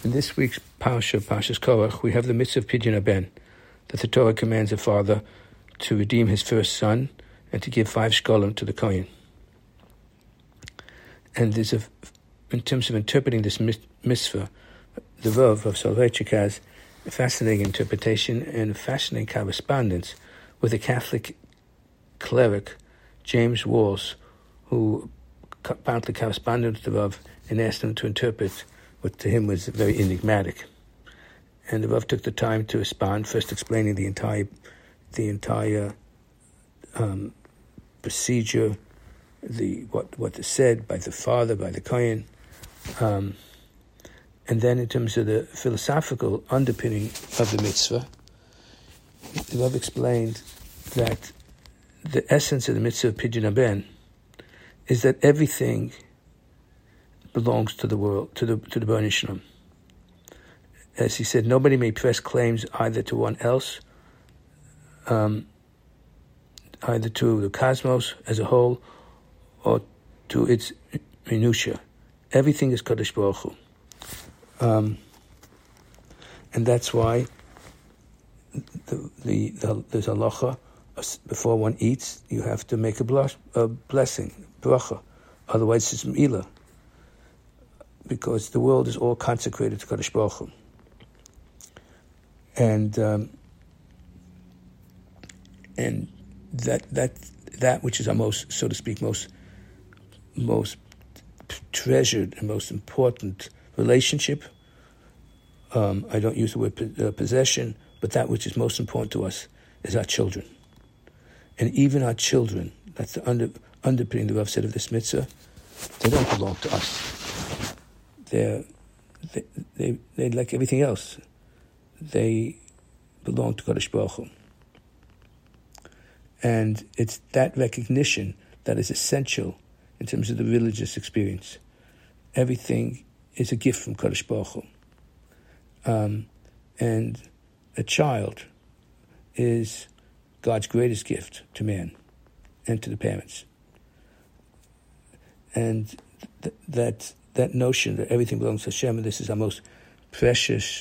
In this week's Parshas Korach, we have the mitzvah of Pidyon Haben, that the Torah commands a father to redeem his first son and to give 5 shkolim to the Kohen. And there's in terms of interpreting this mitzvah, the Rav of Soloveitchik has a fascinating interpretation and a fascinating correspondence with a Catholic cleric, James Walls, who apparently corresponded with the Rav and asked him to interpret what to him was very enigmatic. And the Rav took the time to respond, first explaining the entire procedure, what is said by the father, by the Kohen, and then in terms of the philosophical underpinning of the mitzvah, the Rav explained that the essence of the mitzvah of Pidyon Haben is that everything belongs to the world, to the B'nai Shalom. As he said, nobody may press claims either to one else, either to the cosmos as a whole, or to its minutiae. Everything is Kadosh Baruch Hu. And that's why there's halacha, before one eats, you have to make a blessing, bracha. Otherwise it's me'ilah. Because the world is all consecrated to Kadosh Baruch Hu. And that which is our most, so to speak, most treasured and most important relationship, I don't use the word possession, but that which is most important to us is our children. And even our children, that's the underpinning the Rav said of this mitzvah, they don't belong to us. They like everything else. They belong to Kadosh Baruch Hu. And it's that recognition that is essential in terms of the religious experience. Everything is a gift from Kadosh Baruch Hu. And a child is God's greatest gift to man and to the parents. And that notion that everything belongs to Hashem and this is our most precious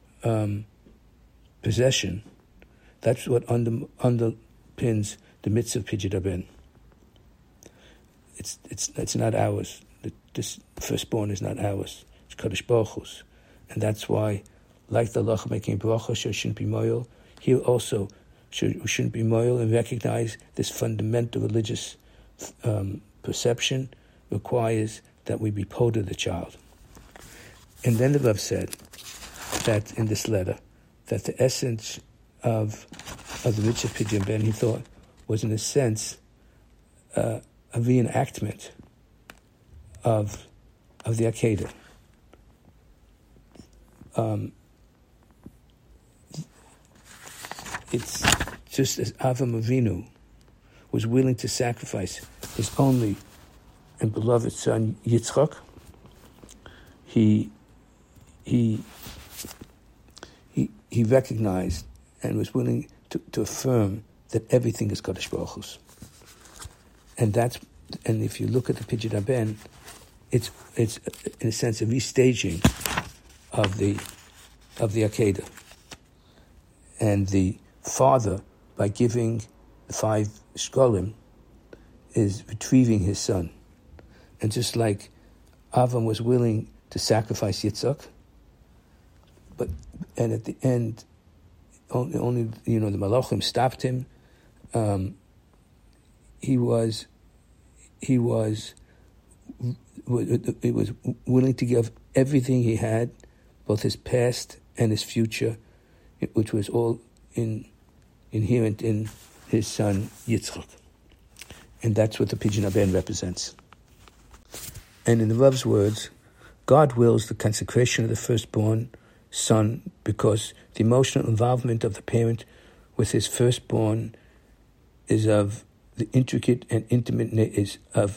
possession, that's what underpins the mitzvah of Pidyon Haben. It's not ours. This firstborn is not ours. It's Kadosh Baruch Hu's. And that's why, like the halacha making bracha, shouldn't be moil, here also we shouldn't be moil and recognize this fundamental religious perception requires that we be poda the child. And then the Rav said that in this letter, that the essence of the mitzvah of Pidyon Haben, he thought, was in a sense a reenactment of the Akedah. It's just as Avram Avinu was willing to sacrifice his only and beloved son Yitzchak, he recognized and was willing to affirm that everything is Kadosh Baruch Hu's. And if you look at the Pidyon Haben, it's in a sense a restaging of the Akedah. And the father, by giving the 5 shkolim, is retrieving his son. And just like Avram was willing to sacrifice Yitzchak, and at the end, only the Malachim stopped him. He was willing to give everything he had, both his past and his future, which was all inherent in his son Yitzchak. And that's what the Pidyon Haben represents. And in the Rav's words, God wills the consecration of the firstborn son because the emotional involvement of the parent with his firstborn is of the intricate and intimate nature,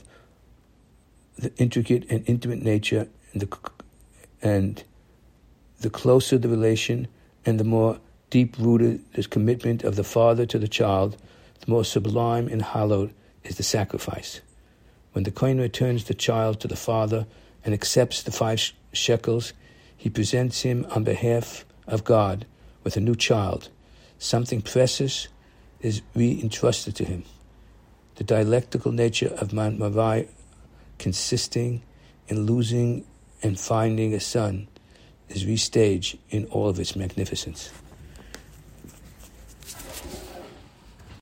and the closer the relation and the more deep-rooted the commitment of the father to the child, the more sublime and hallowed is the sacrifice. When the Kohen returns the child to the father and accepts the 5 shekels, he presents him on behalf of God with a new child. Something precious is re-entrusted to him. The dialectical nature of Mount Moriah, consisting in losing and finding a son, is restaged in all of its magnificence.